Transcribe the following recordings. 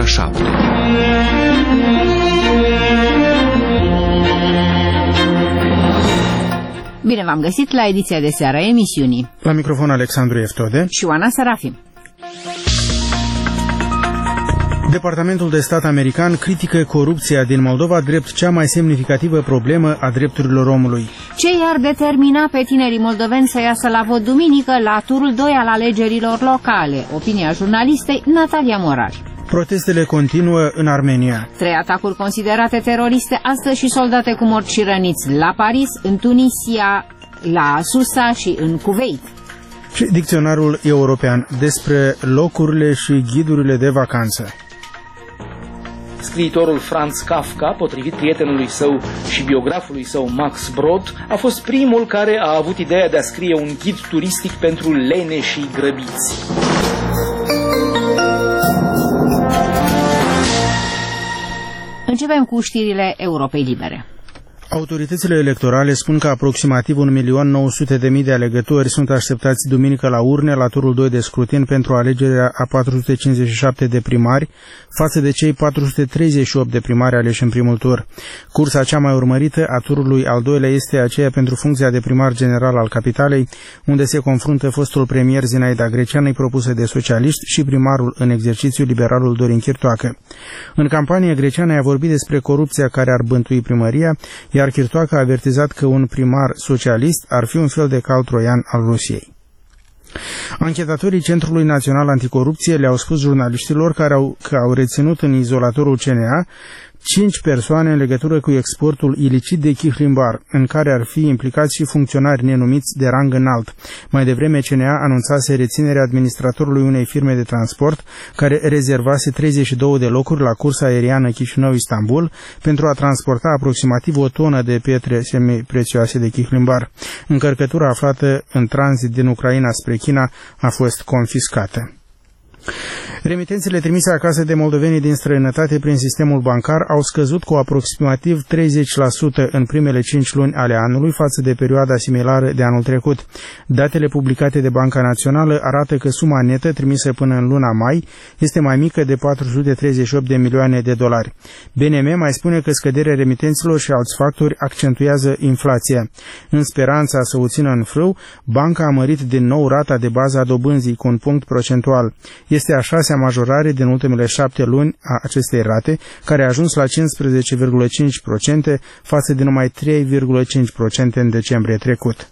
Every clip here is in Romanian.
7. Bine v-am găsit la ediția de seară a emisiunii. La microfon Alexandru Eftode și Oana Sarafim. Departamentul de Stat american critică corupția din Moldova drept cea mai semnificativă problemă a drepturilor omului. Ce i-ar determina pe tinerii moldoveni să iasă la vot duminică la turul 2 al alegerilor locale? Opinia jurnalistei Natalia Morar. Protestele continuă în Armenia. 3 atacuri considerate teroriste astăzi și soldate cu morți și răniți la Paris, în Tunisia, la Susa și în Kuwait. Și dicționarul european despre locurile și ghidurile de vacanță. Scriitorul Franz Kafka, potrivit prietenului său și biografului său Max Brod, a fost primul care a avut ideea de a scrie un ghid turistic pentru leneșii grăbiți. Începem cu știrile Europei Libere. Autoritățile electorale spun că aproximativ 1.900.000 de alegători sunt așteptați duminică la urne la turul 2 de scrutin pentru alegerea a 457 de primari, față de cei 438 de primari aleși în primul tur. Cursa cea mai urmărită a turului al doilea este aceea pentru funcția de primar general al capitalei, unde se confruntă fostul premier Zinaida Greceanu, propusă de socialiști, și primarul în exercițiu, liberalul Dorin Chirtoacă. În campanie, Greceanu a vorbit despre corupția care ar bântui primăria, iar Chirtoacă a avertizat că un primar socialist ar fi un fel de cal troian al Rusiei. Anchetatorii Centrului Național Anticorupție le-au spus jurnaliștilor că au reținut în izolatorul CNA 5 persoane în legătură cu exportul ilicit de chihlimbar, în care ar fi implicați și funcționari nenumiți de rang înalt. Mai devreme, CNA anunțase reținerea administratorului unei firme de transport care rezervase 32 de locuri la cursa aeriană Chișinău-Istanbul pentru a transporta aproximativ o tonă de pietre semiprețioase de chihlimbar. Încărcătura aflată în tranzit din Ucraina spre China a fost confiscată. Remitențele trimise acasă de moldovenii din străinătate prin sistemul bancar au scăzut cu aproximativ 30% în primele 5 luni ale anului față de perioada similară de anul trecut. Datele publicate de Banca Națională arată că suma netă trimisă până în luna mai este mai mică de 438 de milioane de dolari. BNM mai spune că scăderea remitențelor și alți factori accentuează inflația. În speranța să o țină în frâu, banca a mărit din nou rata de bază a dobânzii cu un punct procentual. Este a 6-a majorare din ultimele 7 luni a acestei rate, care a ajuns la 15,5% față de numai 3,5% în decembrie trecut.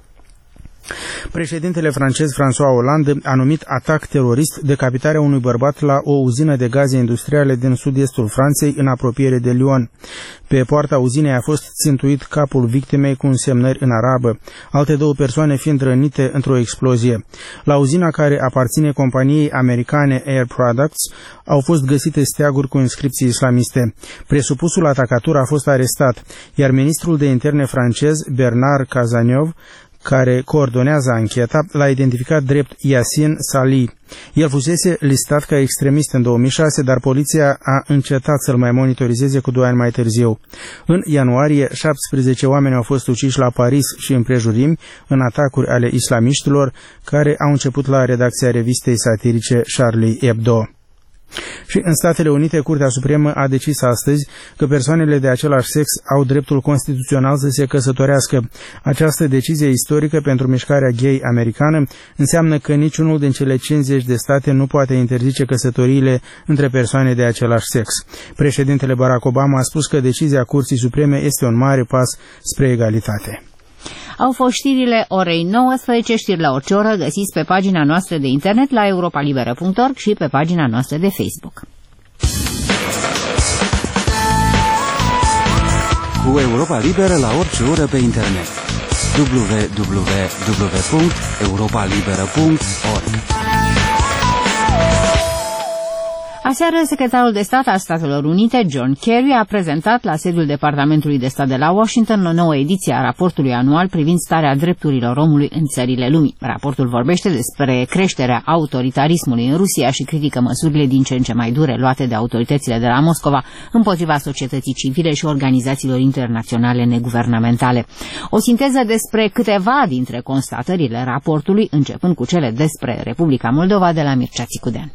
Președintele francez François Hollande a numit atac terorist decapitarea unui bărbat la o uzină de gaze industriale din sud-estul Franței, în apropiere de Lyon. Pe poarta uzinei a fost țintuit capul victimei cu însemnări în arabă, alte 2 persoane fiind rănite într-o explozie. La uzina, care aparține companiei americane Air Products, au fost găsite steaguri cu inscripții islamiste. Presupusul atacator a fost arestat, iar ministrul de interne francez Bernard Cazeneuve, care coordonează ancheta, l-a identificat drept Yassine Salih. El fusese listat ca extremist în 2006, dar poliția a încetat să-l mai monitorizeze cu 2 ani mai târziu. În ianuarie, 17 oameni au fost uciși la Paris și împrejurimi în atacuri ale islamiștilor, care au început la redacția revistei satirice Charlie Hebdo. Și în Statele Unite, Curtea Supremă a decis astăzi că persoanele de același sex au dreptul constituțional să se căsătorească. Această decizie istorică pentru mișcarea gay americană înseamnă că niciunul din cele 50 de state nu poate interzice căsătoriile între persoane de același sex. Președintele Barack Obama a spus că decizia Curții Supreme este un mare pas spre egalitate. Au fost știrile orei 19, știri la orice oră, găsiți pe pagina noastră de internet la europalibera.org și pe pagina noastră de Facebook. Cu Europa Liberă la orice oră pe internet. www.europalibera.org. Aseară, secretarul de stat al Statelor Unite, John Kerry, a prezentat la sediul Departamentului de Stat de la Washington o nouă ediție a raportului anual privind starea drepturilor omului în țările lumii. Raportul vorbește despre creșterea autoritarismului în Rusia și critică măsurile din ce în ce mai dure luate de autoritățile de la Moscova împotriva societății civile și organizațiilor internaționale neguvernamentale. O sinteză despre câteva dintre constatările raportului, începând cu cele despre Republica Moldova, de la Mircea Țicudean.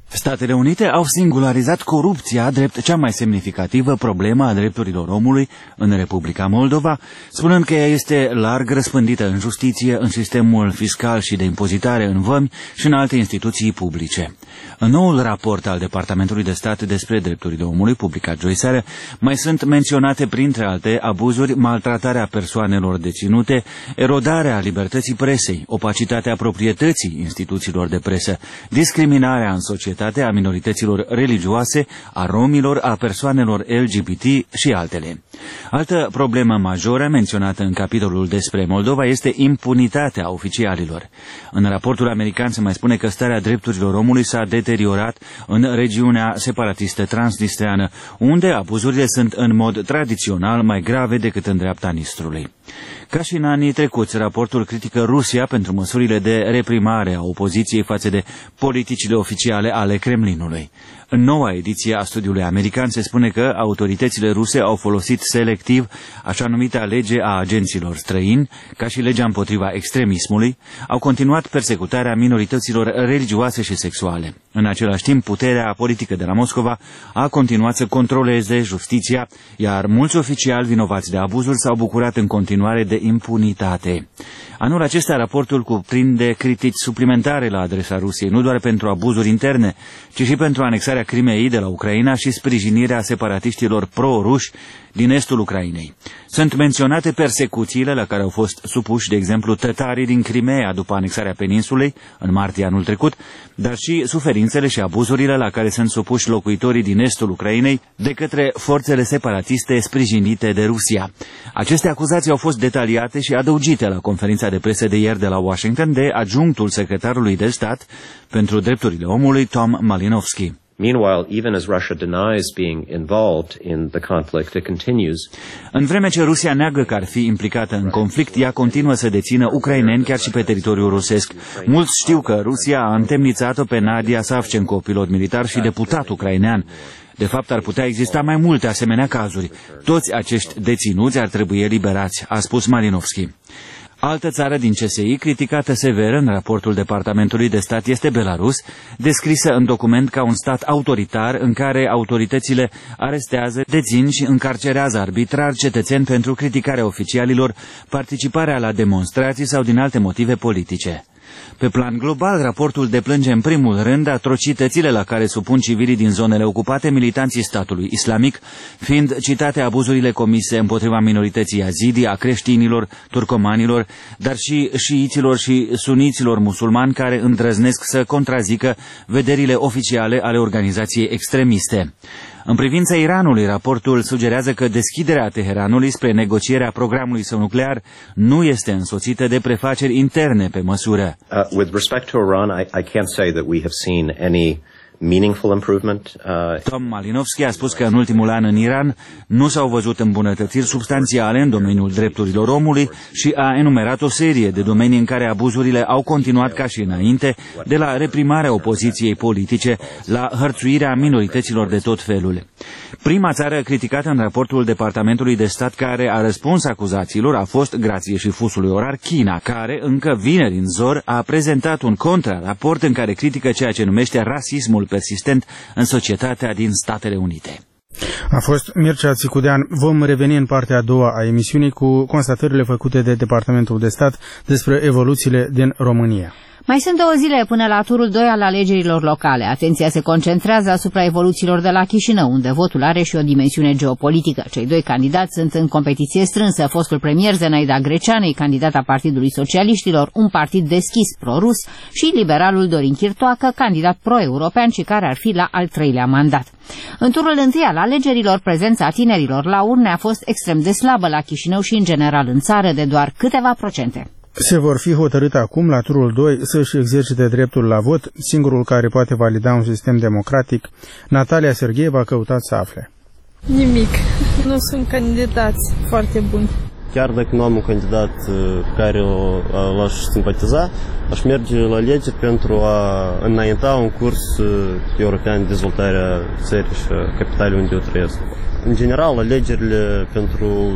Statele Unite au singularizat corupția drept cea mai semnificativă problemă a drepturilor omului în Republica Moldova, spunând că ea este larg răspândită în justiție, în sistemul fiscal și de impozitare, în vămi și în alte instituții publice. În noul raport al Departamentului de Stat despre drepturile omului, publicat joi seară, mai sunt menționate printre alte abuzuri, maltratarea persoanelor deținute, erodarea libertății presei, opacitatea proprietății instituțiilor de presă, discriminarea în societate a minorităților religioase, a romilor, a persoanelor LGBT și altele. Altă problemă majoră menționată în capitolul despre Moldova este impunitatea oficialilor. În raportul american se mai spune că starea drepturilor omului s-a deteriorat în regiunea separatistă transnistreană, unde abuzurile sunt în mod tradițional mai grave decât în dreapta Nistrului. Ca și în anii trecuți, raportul critică Rusia pentru măsurile de reprimare a opoziției față de politicile oficiale ale Kremlinului. În noua ediție a studiului american se spune că autoritățile ruse au folosit selectiv așa numita lege a agenților străini, ca și legea împotriva extremismului, au continuat persecutarea minorităților religioase și sexuale. În același timp, puterea politică de la Moscova a continuat să controleze justiția, iar mulți oficiali vinovați de abuzuri s-au bucurat în continuare de impunitate. Anul acesta, raportul cuprinde critici suplimentare la adresa Rusiei, nu doar pentru abuzuri interne, ci și pentru anexarea Crimeei de la Ucraina și sprijinirea separatiștilor pro-ruși din estul Ucrainei. Sunt menționate persecuțiile la care au fost supuși, de exemplu, tătarii din Crimea după anexarea peninsulei, în martie anul trecut, dar și suferințele și abuzurile la care sunt supuși locuitorii din estul Ucrainei de către forțele separatiste sprijinite de Rusia. Aceste acuzații au fost detaliate și adăugite la conferința de presă de ieri de la Washington de adjunctul secretarului de stat pentru drepturile omului, Tom Malinowski. Meanwhile, even as Russia denies being involved in the conflict, it continues. În vreme ce Rusia neagă că ar fi implicată în conflict, ea continuă să dețină ucraineni chiar și pe teritoriul rusesc. Mulți știu că Rusia a întemnițat-o pe Nadia Savchenko, pilot militar și deputat ucrainean. De fapt, ar putea exista mai multe asemenea cazuri. Toți acești deținuți ar trebui eliberați, a spus Malinowski. Altă țară din CSI, criticată sever în raportul Departamentului de Stat, este Belarus, descrisă în document ca un stat autoritar în care autoritățile arestează, dețin și încarcerează arbitrar cetățeni pentru criticarea oficialilor, participarea la demonstrații sau din alte motive politice. Pe plan global, raportul deplânge în primul rând atrocitățile la care supun civilii din zonele ocupate militanții statului islamic, fiind citate abuzurile comise împotriva minorității yazidi, a creștinilor, turcomanilor, dar și șiiților și suniților musulmani care îndrăznesc să contrazică vederile oficiale ale organizației extremiste. În privința Iranului, raportul sugerează că deschiderea Teheranului spre negocierea programului său nuclear nu este însoțită de prefaceri interne pe măsură. With respect to Iran, I can't say that we have seen any meaningful improvement. Tom Malinowski a spus că în ultimul an în Iran nu s-au văzut îmbunătățiri substanțiale în domeniul drepturilor omului și a enumerat o serie de domenii în care abuzurile au continuat ca și înainte, de la reprimarea opoziției politice la hărțuirea minorităților de tot felul. Prima țară criticată în raportul Departamentului de Stat care a răspuns acuzațiilor a fost, grație și fusului orar, China, care încă vineri în zor a prezentat un contraraport în care critică ceea ce numește rasismul persistent în societatea din Statele Unite. A fost Mircea Țicudean. Vom reveni în partea a doua a emisiunii cu constatările făcute de Departamentul de Stat despre evoluțiile din România. Mai sunt 2 zile până la turul 2 al alegerilor locale. Atenția se concentrează asupra evoluțiilor de la Chișinău, unde votul are și o dimensiune geopolitică. Cei 2 candidați sunt în competiție strânsă. Fostul premier Zenaida Greceanei, candidat a Partidului Socialiștilor, un partid deschis pro-rus, și liberalul Dorin Chirtoacă, candidat pro-european și care ar fi la al 3-lea mandat. În turul 1 al alegerilor, prezența tinerilor la urne a fost extrem de slabă la Chișinău și în general în țară, de doar câteva procente. Se vor fi hotărâte acum, la turul 2, să-și exercite dreptul la vot, singurul care poate valida un sistem democratic. Natalia Sergheieva a căutat să afle. Nimic. Nu sunt candidați foarte buni. Chiar dacă nu am un candidat care l-aș simpatiza, aș merge la alegeri pentru a înainta un curs european de dezvoltare a țării și a capitalei unde eu trăiesc. În general, alegerile pentru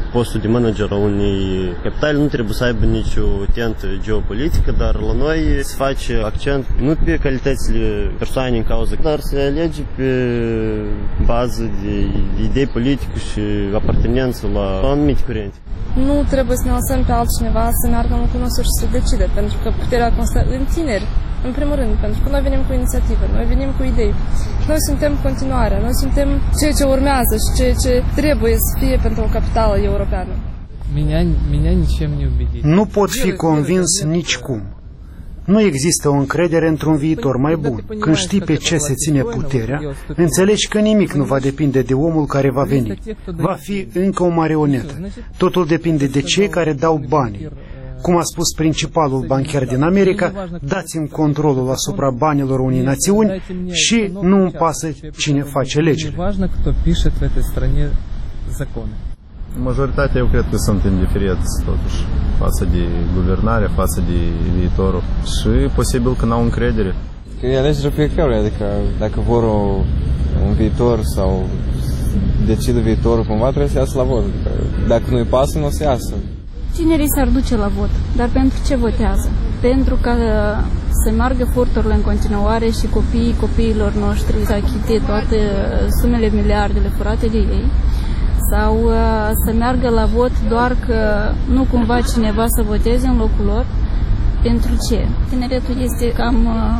postul de manager a unei capitale nu trebuie să aibă nicio tentă geopolitică, dar la noi se face accent nu pe calitățile persoanei în cauză, dar se alege pe bază de idei politice și apartenență la anumite curente. Nu trebuie să ne lăsăm pe altcineva să meargă în locul nostru și să decide, pentru că puterea constă în tineri, în primul rând, pentru că noi venim cu inițiativă, noi venim cu idei. Noi suntem continuarea, noi suntem ceea ce urmează și ceea ce trebuie să fie pentru o capitală europeană. Nu pot fi convins nicicum. Nu există o încredere într-un viitor mai bun. Când știi pe ce se ține puterea, înțelegi că nimic nu va depinde de omul care va veni. Va fi încă o marionetă. Totul depinde de cei care dau banii. Cum a spus principalul bancher din America, dați-mi controlul asupra banilor unei națiuni și nu îmi pasă cine face legile. Majoritatea eu cred că sunt indiferenți totuși față de guvernare, față de viitorul și posibil că n-au încredere. E alegerea fiecăruia, adică dacă vor un viitor sau decide viitorul cumva trebuie să iasă la vot. Adică, dacă nu-i pasă, nu o să iasă. Tinerii s-ar duce la vot, dar pentru ce votează? Pentru ca să meargă furturile în continuare și copiilor noștri să achite toate sumele miliardele furate de ei? Sau să meargă la vot doar că nu cumva cineva să voteze în locul lor? Pentru ce? Tineretul este cam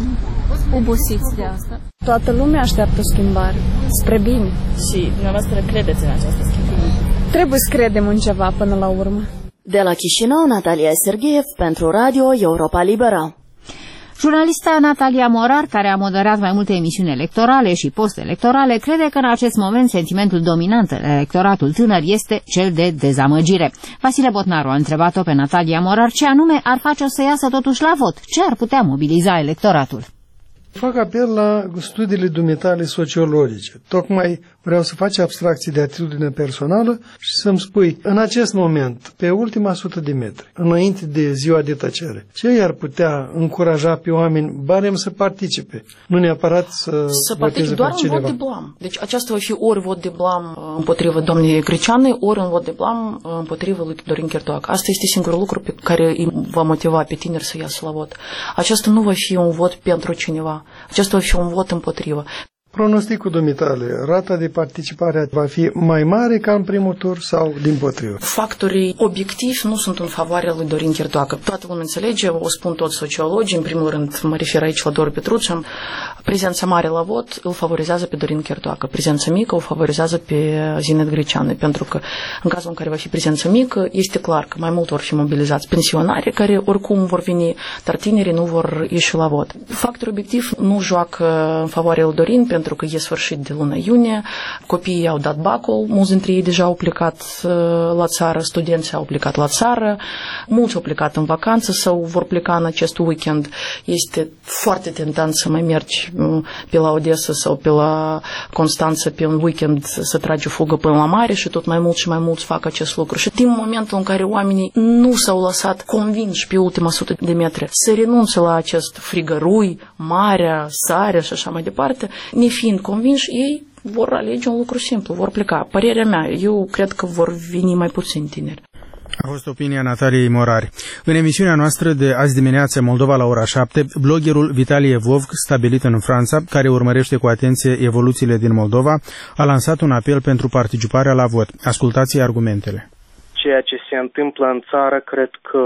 obosit de asta. Toată lumea așteaptă schimbare, spre bine. Și dumneavoastră credeți în această schimbare? Trebuie să credem în ceva până la urmă. De la Chișinău, Natalia Sergheev pentru Radio Europa Liberă. Jurnalista Natalia Morar, care a moderat mai multe emisiuni electorale și post-electorale, crede că în acest moment sentimentul dominant în electoratul tânăr este cel de dezamăgire. Vasile Botnaru a întrebat-o pe Natalia Morar ce anume ar face-o să iasă totuși la vot, ce ar putea mobiliza electoratul. Fac apel la studiile dumitale sociologice. Tocmai vreau să faci abstracții de atitudine personală și să-mi spui, în acest moment, pe ultima 100 de metri, înainte de ziua de tăcere, ce i-ar putea încuraja pe oameni barem să participe, nu neapărat să participe doar în vot de blam. Deci aceasta va fi ori vot de blam împotriva doamnei Greceanei, ori în vot de blam împotriva lui Dorin Chirtoac. Asta este singurul lucru pe care îi va motiva pe tineri să iasă la vot. Aceasta nu va fi un vot pentru cineva. Acesta va fi un vot împotrivă. Pronosticul dumitale, rata de participare va fi mai mare ca în primul tur sau dimpotrivă? Factorii obiectivi nu sunt în favoarea lui Dorin Chirtoacă. Toată lumea înțelege, o spun toți sociologii, în primul rând mă refer aici la Doru Petruccian, prezența mare la vot îl favorizează pe Dorin Chirtoacă, prezența mică o favorizează pe Zinet Greceanu, pentru că în cazul în care va fi prezența mică, este clar că mai mult vor fi mobilizați pensionarii care oricum vor veni, dar tinerii nu vor ieși la vot. Factorul obiectiv nu joacă în favoarea lui Dorin, pentru că e sfârșit de luna iunie, copiii au dat bacul, mulți dintre ei deja au plecat la țară, studenții au plecat la țară, mulți au plecat în vacanță sau vor pleca în acest weekend. Este foarte tentant să mai mergi pe la Odessa sau pe la Constanța pe un weekend să tragi o fugă până la mare și tot mai mult și mai mulți fac acest lucru. Și din momentul în care oamenii nu s-au lăsat convinși pe ultima 100 de metri să renunțe la acest frigărui, marea, sarea și așa mai departe, nefiind convinși, ei vor alege un lucru simplu, vor pleca. Părerea mea, eu cred că vor veni mai puțini tineri. A fost opinia Nataliei Morari. În emisiunea noastră de azi dimineață, Moldova la ora 7, bloggerul Vitalie Vovc, stabilit în Franța, care urmărește cu atenție evoluțiile din Moldova, a lansat un apel pentru participarea la vot. Ascultați argumentele. Ceea ce se întâmplă în țară, cred că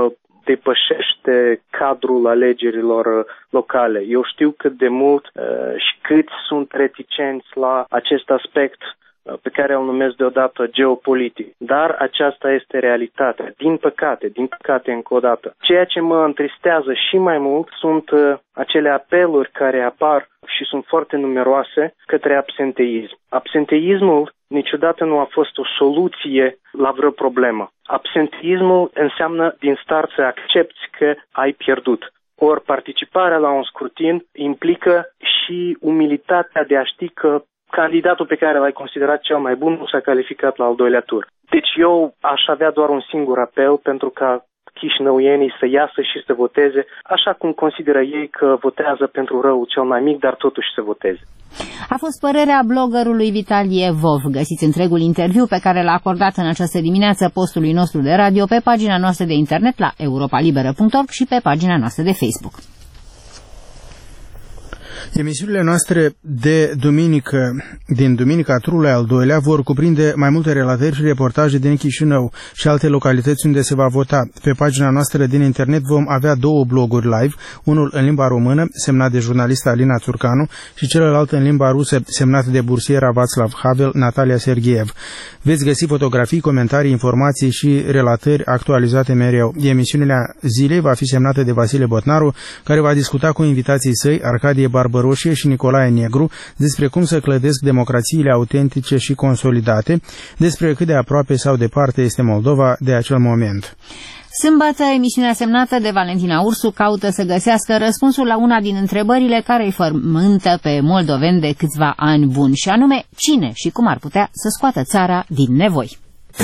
depășește cadrul alegerilor locale. Eu știu cât de mult și cât sunt reticenți la acest aspect pe care îl numesc deodată geopolitic. Dar aceasta este realitatea. Din păcate încă o dată. Ceea ce mă întristează și mai mult sunt acele apeluri care apar și sunt foarte numeroase către absenteism. Absenteismul niciodată nu a fost o soluție la vreo problemă. Absenteismul înseamnă din start să accepti că ai pierdut. Ori participarea la un scrutin implică și umilitatea de a ști că candidatul pe care l-ai considerat cel mai bun nu s-a calificat la al doilea tur. Deci eu aș avea doar un singur apel pentru ca chișinăuienii să iasă și să voteze așa cum consideră ei că votează pentru răul cel mai mic, dar totuși să voteze. A fost părerea bloggerului Vitalie Vov. Găsiți întregul interviu pe care l-a acordat în această dimineață postului nostru de radio pe pagina noastră de internet la europalibera.org și pe pagina noastră de Facebook. Emisiunile noastre de duminică, din Duminica Trului al doilea, vor cuprinde mai multe relatări și reportaje din Chișinău și alte localități unde se va vota. Pe pagina noastră din internet vom avea două bloguri live, unul în limba română, semnat de jurnalista Alina Țurcanu, și celălalt în limba rusă, semnat de bursiera Václav Havel, Natalia Sergiev. Veți găsi fotografii, comentarii, informații și relatări actualizate mereu. Emisiunea zilei va fi semnată de Vasile Botnaru, care va discuta cu invitații săi, Arcadie Barbăroșie și Nicolae Negru, despre cum să clădesc democrațiile autentice și consolidate, despre cât de aproape sau departe este Moldova de acel moment. Sâmbătă, emisiunea semnată de Valentina Ursu caută să găsească răspunsul la una din întrebările care îi frământă pe moldoveni de câțiva ani buni, și anume cine și cum ar putea să scoată țara din nevoi.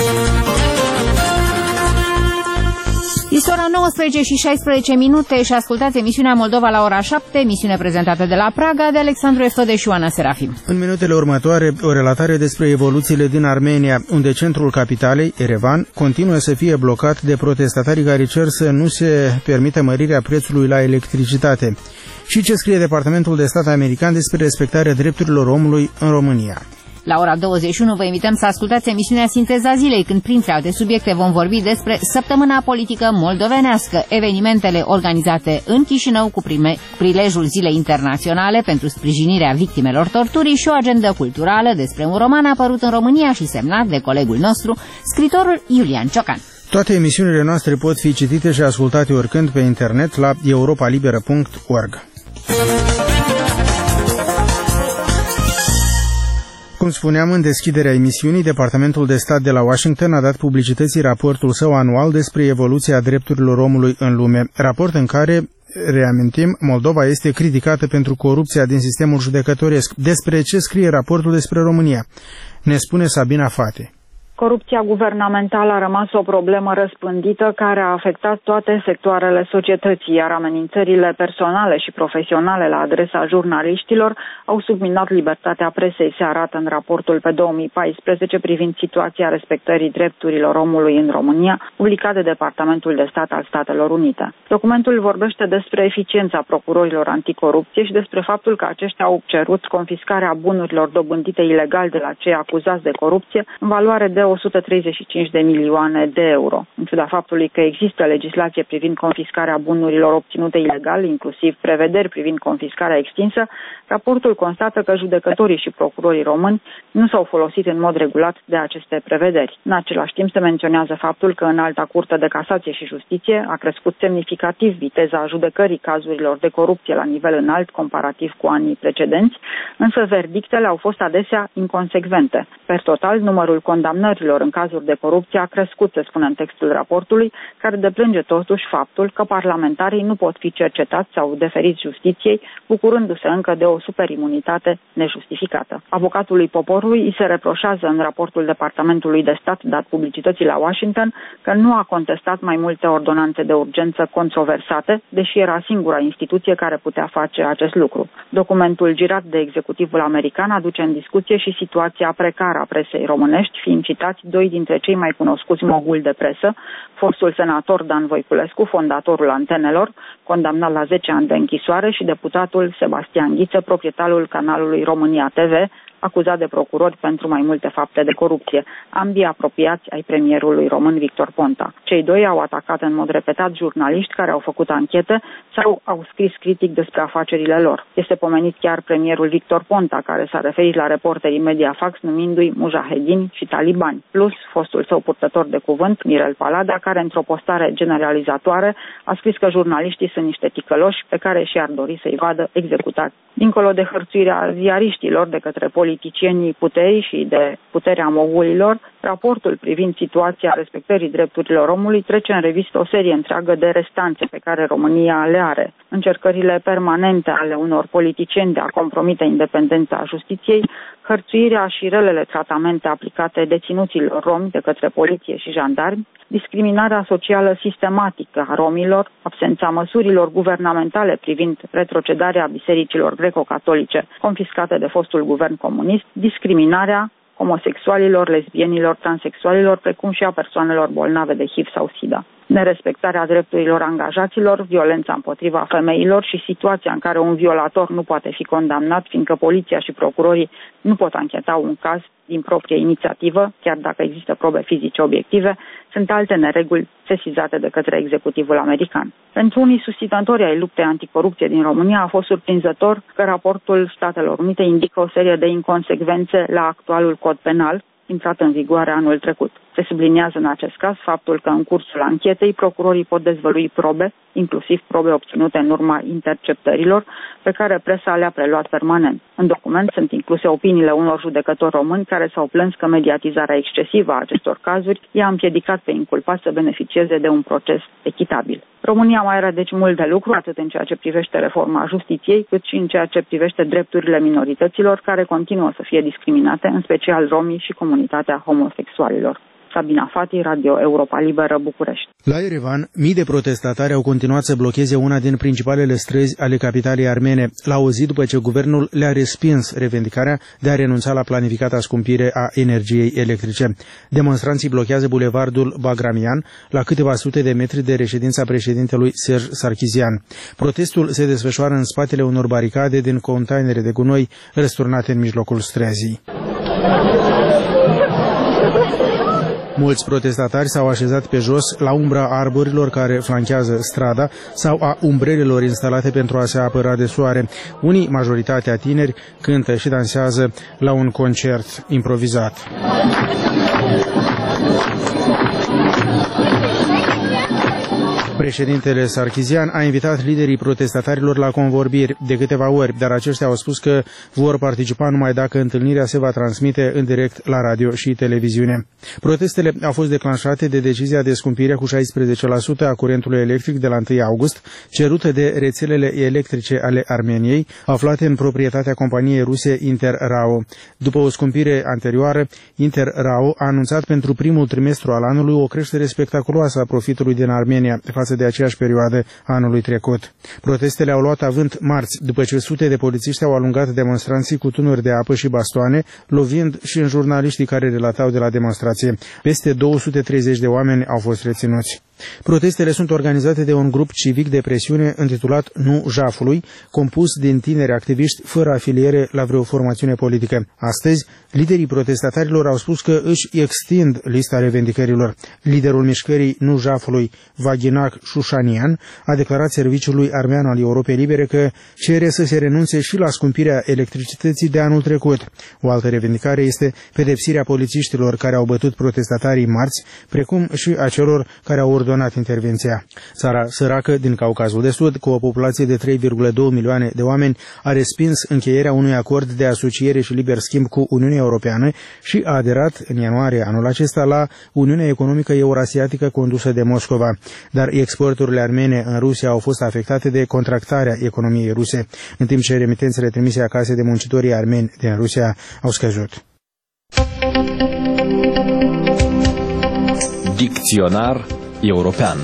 Este ora 19 și 16 minute și ascultați emisiunea Moldova la ora 7, emisiune prezentată de la Praga de Alexandru Efode și Ioana Serafim. În minutele următoare, o relatare despre evoluțiile din Armenia, unde centrul capitalei, Erevan, continuă să fie blocat de protestatarii care cer să nu se permită mărirea prețului la electricitate. Și ce scrie Departamentul de Stat american despre respectarea drepturilor omului în România. La ora 21 vă invităm să ascultați emisiunea Sinteza Zilei, când printre alte subiecte vom vorbi despre săptămâna politică moldovenească, evenimentele organizate în Chișinău cu prilejul Zilei Internaționale pentru sprijinirea victimelor torturii și o agendă culturală despre un roman apărut în România și semnat de colegul nostru, scriitorul Iulian Ciocan. Toate emisiunile noastre pot fi citite și ascultate oricând pe internet la europalibera.org. Cum spuneam în deschiderea emisiunii, Departamentul de Stat de la Washington a dat publicității raportul său anual despre evoluția drepturilor omului în lume, raport în care, reamintim, Moldova este criticată pentru corupția din sistemul judecătoresc. Despre ce scrie raportul despre România? Ne spune Sabina Fate. Corupția guvernamentală a rămas o problemă răspândită care a afectat toate sectoarele societății, iar amenințările personale și profesionale la adresa jurnaliștilor au subminat libertatea presei, se arată în raportul pe 2014 privind situația respectării drepturilor omului în România, publicat de Departamentul de Stat al Statelor Unite. Documentul vorbește despre eficiența procurorilor anticorupție și despre faptul că aceștia au cerut confiscarea bunurilor dobândite ilegal de la cei acuzați de corupție în valoare de 135 de milioane de euro. În ciuda faptului că există legislație privind confiscarea bunurilor obținute ilegal, inclusiv prevederi privind confiscarea extinsă, raportul constată că judecătorii și procurorii români nu s-au folosit în mod regulat de aceste prevederi. În același timp se menționează faptul că în Alta Curte de Casație și Justiție a crescut semnificativ viteza judecării cazurilor de corupție la nivel înalt comparativ cu anii precedenți, însă verdictele au fost adesea inconsecvente. Per total, numărul condamnărilor în cazuri de corupție a crescut, se spune în textul raportului, care deplânge totuși faptul că parlamentarii nu pot fi cercetați sau deferiți justiției, bucurându-se încă de o superimunitate nejustificată. Avocatului poporului îi se reproșează în raportul Departamentului de Stat dat publicității la Washington că nu a contestat mai multe ordonanțe de urgență controversate, deși era singura instituție care putea face acest lucru. Documentul girat de executivul american aduce în discuție și situația precară a presei românești, fiind citați doi dintre cei mai cunoscuți moguli de presă, fostul senator Dan Voiculescu, fondatorul Antenelor, condamnat la 10 ani de închisoare, și deputatul Sebastian Ghiță, proprietarul canalului România TV, acuzat de procurori pentru mai multe fapte de corupție, ambii apropiați ai premierului român Victor Ponta. Cei doi au atacat în mod repetat jurnaliști care au făcut anchete sau au scris critic despre afacerile lor. Este pomenit chiar premierul Victor Ponta, care s-a referit la reporterii Mediafax numindu-i mujahedini și talibani, plus fostul său purtător de cuvânt, Mirel Palada, care într-o postare generalizatoare a scris că jurnaliștii sunt niște ticăloși pe care și-ar dori să-i vadă executați. Dincolo de hărțuirea ziariștilor de către politicienii puterii și de puterea mogulilor, raportul privind situația respectării drepturilor omului trece în revistă o serie întreagă de restanțe pe care România le are. încercările permanente ale unor politicieni de a compromite independența justiției, hărțuirea și relele tratamente aplicate deținuților romi de către poliție și jandarmi, discriminarea socială sistematică a romilor, absența măsurilor guvernamentale privind retrocedarea bisericilor greco-catolice confiscate de fostul guvern comunist, discriminarea homosexualilor, lesbienilor, transexualilor, precum și a persoanelor bolnave de HIV sau SIDA. Nerespectarea drepturilor angajaților, violența împotriva femeilor și situația în care un violator nu poate fi condamnat, fiindcă poliția și procurorii nu pot ancheta un caz din proprie inițiativă, chiar dacă există probe fizice obiective, sunt alte nereguli sesizate de către executivul american. Pentru unii susținători ai luptei anticorupție din România a fost surprinzător că raportul Statelor Unite indică o serie de inconsecvențe la actualul cod penal, intrat în vigoare anul trecut. Se subliniază în acest caz faptul că în cursul anchetei procurorii pot dezvălui probe, inclusiv probe obținute în urma interceptărilor, pe care presa le-a preluat permanent. În document sunt incluse opiniile unor judecători români care s-au plâns că mediatizarea excesivă a acestor cazuri i-a împiedicat pe inculpați să beneficieze de un proces echitabil. România mai are deci mult de lucru, atât în ceea ce privește reforma justiției, cât și în ceea ce privește drepturile minorităților care continuă să fie discriminate, în special romii și comunitatea homosexualilor. Sabina Fati, Radio Europa Liberă, București. La Yerevan, mii de protestatari au continuat să blocheze una din principalele străzi ale capitalei armene, la o zi după ce guvernul le-a respins revendicarea de a renunța la planificata scumpire a energiei electrice. Demonstranții blochează bulevardul Bagramian, la câteva sute de metri de reședința președintelui Serge Sarkisian. Protestul se desfășoară în spatele unor baricade din containere de gunoi răsturnate în mijlocul străzii. Mulți protestatari s-au așezat pe jos la umbra arborilor care flanchează strada sau a umbrelelor instalate pentru a se apăra de soare. Unii, majoritatea tineri, cântă și dansează la un concert improvizat. Președintele Sarkisian a invitat liderii protestatarilor la convorbiri de câteva ori, dar aceștia au spus că vor participa numai dacă întâlnirea se va transmite în direct la radio și televiziune. Protestele au fost declanșate de decizia de scumpire cu 16% a curentului electric de la 1 august, cerută de rețelele electrice ale Armeniei, aflate în proprietatea companiei ruse Interrao. După o scumpire anterioară, Interrao a anunțat pentru primul trimestru al anului o creștere spectaculoasă a profitului din Armenia față de aceeași perioadă anului trecut. Protestele au luat avânt marți, după ce sute de polițiști au alungat demonstranții cu tunuri de apă și bastoane, lovind și în jurnaliștii care relatau de la demonstrație. Peste 230 de oameni au fost reținuți. Protestele sunt organizate de un grup civic de presiune intitulat Nu Jafului, compus din tineri activiști fără afiliere la vreo formațiune politică. Astăzi, liderii protestatarilor au spus că își extind lista revendicărilor. Liderul mișcării Nu Jafului, Vaghinac Șușanian, a declarat Serviciului Armean al Europei Libere că cere să se renunțe și la scumpirea electricității de anul trecut. O altă revendicare este pedepsirea polițiștilor care au bătut protestatarii marți, precum și a celor care au ordonat intervenția. Țara săracă din Caucazul de Sud, cu o populație de 3,2 milioane de oameni, a respins încheierea unui acord de asociere și liber schimb cu Uniunea Europeană și a aderat în ianuarie anul acesta la Uniunea Economică Eurasiatică condusă de Moscova. Dar exporturile armene în Rusia au fost afectate de contractarea economiei ruse, în timp ce remitențele trimise acasă de muncitorii armeni din Rusia au scăzut. Dicționar european.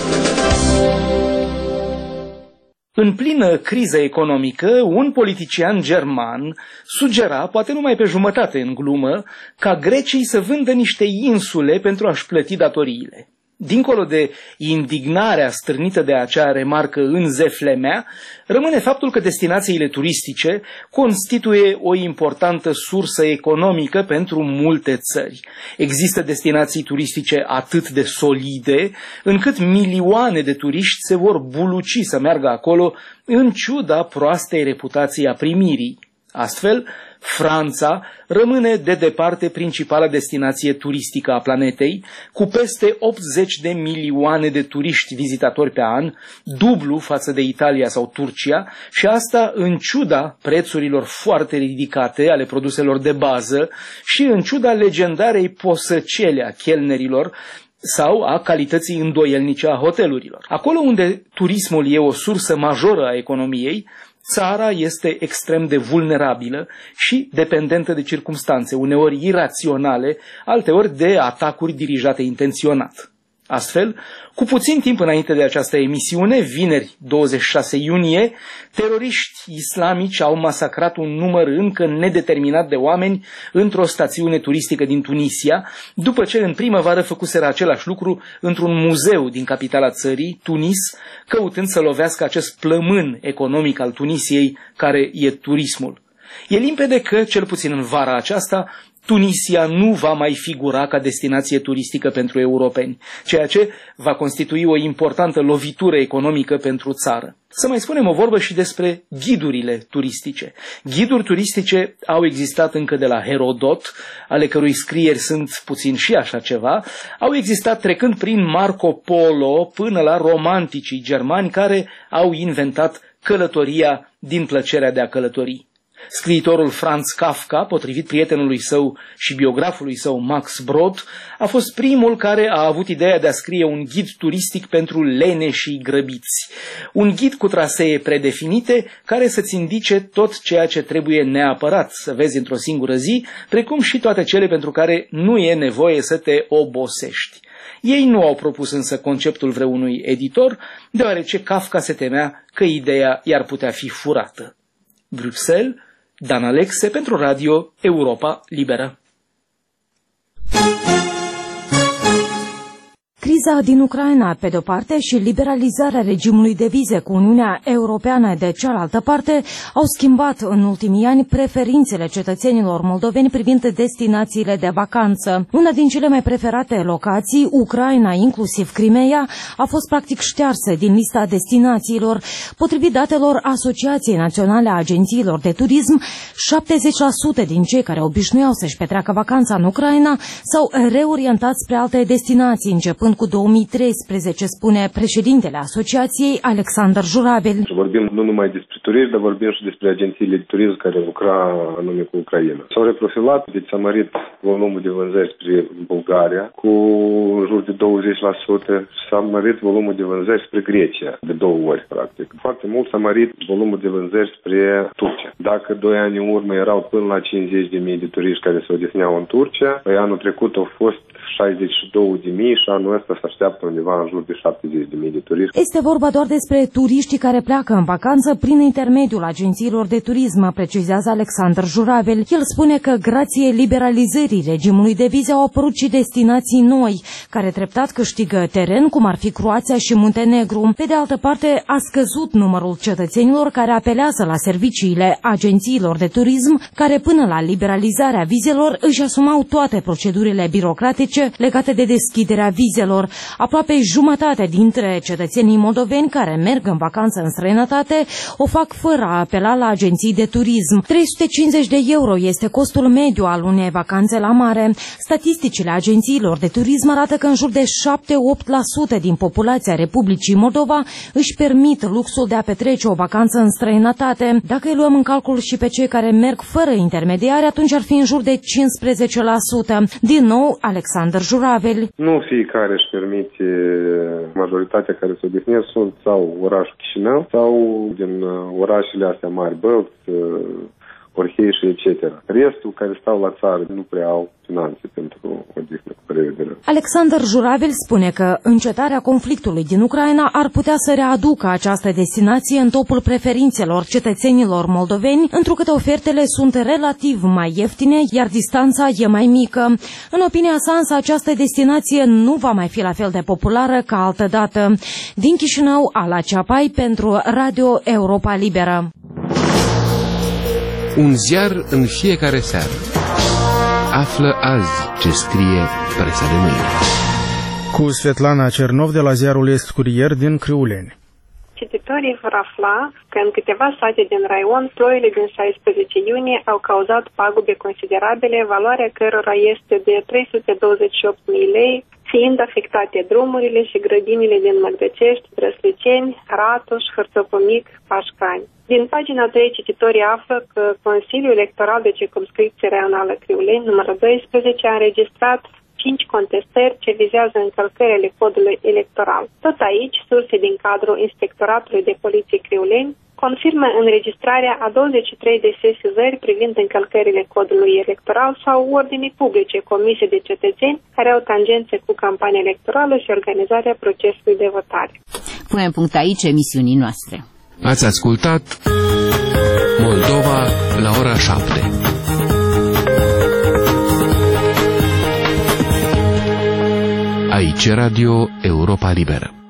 În plină criză economică, un politician german sugera, poate numai pe jumătate în glumă, ca grecii să vândă niște insule pentru a-și plăti datoriile. Dincolo de indignarea strânită de acea remarcă înzeflemea, rămâne faptul că destinațiile turistice constituie o importantă sursă economică pentru multe țări. Există destinații turistice atât de solide, încât milioane de turiști se vor buluci să meargă acolo în ciuda proastei reputații a primirii. Astfel, Franța rămâne de departe principala destinație turistică a planetei, cu peste 80 de milioane de turiști vizitatori pe an, dublu față de Italia sau Turcia, și asta în ciuda prețurilor foarte ridicate ale produselor de bază și în ciuda legendarei posăcele a chelnerilor, sau a calității îndoielnice a hotelurilor. Acolo unde turismul e o sursă majoră a economiei, țara este extrem de vulnerabilă și dependentă de circumstanțe, uneori iraționale, alteori de atacuri dirijate intenționat. Astfel, cu puțin timp înainte de această emisiune, vineri 26 iunie, teroriști islamici au masacrat un număr încă nedeterminat de oameni într-o stațiune turistică din Tunisia, după ce în primăvară făcuseră același lucru într-un muzeu din capitala țării, Tunis, căutând să lovească acest plămân economic al Tunisiei, care e turismul. E limpede că, cel puțin în vara aceasta, Tunisia nu va mai figura ca destinație turistică pentru europeni, ceea ce va constitui o importantă lovitură economică pentru țară. Să mai spunem o vorbă și despre ghidurile turistice. Ghiduri turistice au existat încă de la Herodot, ale cărui scrieri sunt puțin și așa ceva, au existat trecând prin Marco Polo până la romanticii germani care au inventat călătoria din plăcerea de a călători. Scriitorul Franz Kafka, potrivit prietenului său și biografului său Max Brod, a fost primul care a avut ideea de a scrie un ghid turistic pentru leneșii grăbiți. Un ghid cu trasee predefinite care să-ți indice tot ceea ce trebuie neapărat să vezi într-o singură zi, precum și toate cele pentru care nu e nevoie să te obosești. Ei nu au propus însă conceptul vreunui editor, deoarece Kafka se temea că ideea i-ar putea fi furată. Bruxelles, Dan Alexe pentru Radio Europa Liberă. Criza din Ucraina, pe de-o parte, și liberalizarea regimului de vize cu Uniunea Europeană de cealaltă parte au schimbat în ultimii ani preferințele cetățenilor moldoveni privind destinațiile de vacanță. Una din cele mai preferate locații, Ucraina, inclusiv Crimeea, a fost practic ștearsă din lista destinațiilor. Potrivit datelor Asociației Naționale a Agențiilor de Turism, 70% din cei care obișnuiau să-și petreacă vacanța în Ucraina s-au reorientat spre alte destinații, începând cu 2013, spune președintele asociației Alexander Jurabil. Vorbim nu numai despre turiști, dar vorbim și despre agențiile de turism care lucra anume cu Ucraina. S-au reprofilat, deci s-a mărit volumul de vânzări spre Bulgaria cu în jur de 20% și s-a mărit volumul de vânzări spre Grecia de 2 ori, practic. Foarte mult s-a mărit volumul de vânzări spre Turcia. Dacă 2 ani în urmă erau până la 50.000 de turiști care se odihneau în Turcia, anul trecut au fost 62.000 și anul ăsta se așteaptă undeva în jur de 70.000 de turiști. Este vorba doar despre turiștii care pleacă în vacanță prin intermediul agențiilor de turism, precizează Alexander Jurabil. El spune că grație liberalizării regimului de vize au apărut și destinații noi, care treptat câștigă teren, cum ar fi Croația și Muntenegru. Pe de altă parte, a scăzut numărul cetățenilor care apelează la serviciile agențiilor de turism, care până la liberalizarea vizelor își asumau toate procedurile birocratice legate de deschiderea vizelor. Aproape jumătate dintre cetățenii moldoveni care merg în vacanță în străinătate o fac fără a apela la agenții de turism. 350 de euro este costul mediu al unei vacanțe la mare. Statisticile agențiilor de turism arată că în jur de 7-8% din populația Republicii Moldova își permit luxul de a petrece o vacanță în străinătate. Dacă îi luăm în calcul și pe cei care merg fără intermediari, atunci ar fi în jur de 15%. Din nou, Alexander Jurabil. Nu fiecare își permite, majoritatea care se odihnesc sunt sau orașul Chișinău sau din orașele astea mari, Bălți, Orhei și etc. Restul care stau la țară nu prea au finanțe pentru odihnă cu prevedere. Alexander Jurabil spune că încetarea conflictului din Ucraina ar putea să readucă această destinație în topul preferințelor cetățenilor moldoveni, întrucât ofertele sunt relativ mai ieftine, iar distanța e mai mică. În opinia sa, însă, această destinație nu va mai fi la fel de populară ca altădată. Din Chișinău, Ala Ceapai pentru Radio Europa Liberă. Un ziar în fiecare seară. Află azi ce scrie presa de mâine. Cu Svetlana Cernov de la ziarul Est Curier din Criuleni. Cititorii vor afla că în câteva sate din raion, ploile din 16 iunie au cauzat pagube considerabile, valoarea cărora este de 328.000 lei, fiind afectate drumurile și grădinile din Măgdăcești, Brăsliceni, Ratuș, Hârțopomic, Pașcani. Din pagina 3, cititorii află că Consiliul Electoral de Circumscripție Regională Criuleni, numărul 12, a înregistrat 5 contestări ce vizează încălcările codului electoral. Tot aici, surse din cadrul Inspectoratului de Poliție Criuleni confirmă înregistrarea a 23 de sesizări privind încălcările codului electoral sau ordinii publice comise de cetățeni care au tangențe cu campania electorală și organizarea procesului de votare. Punem punct aici emisiunii noastre. Ați ascultat Moldova la ora 7. Aici Radio Europa Liberă.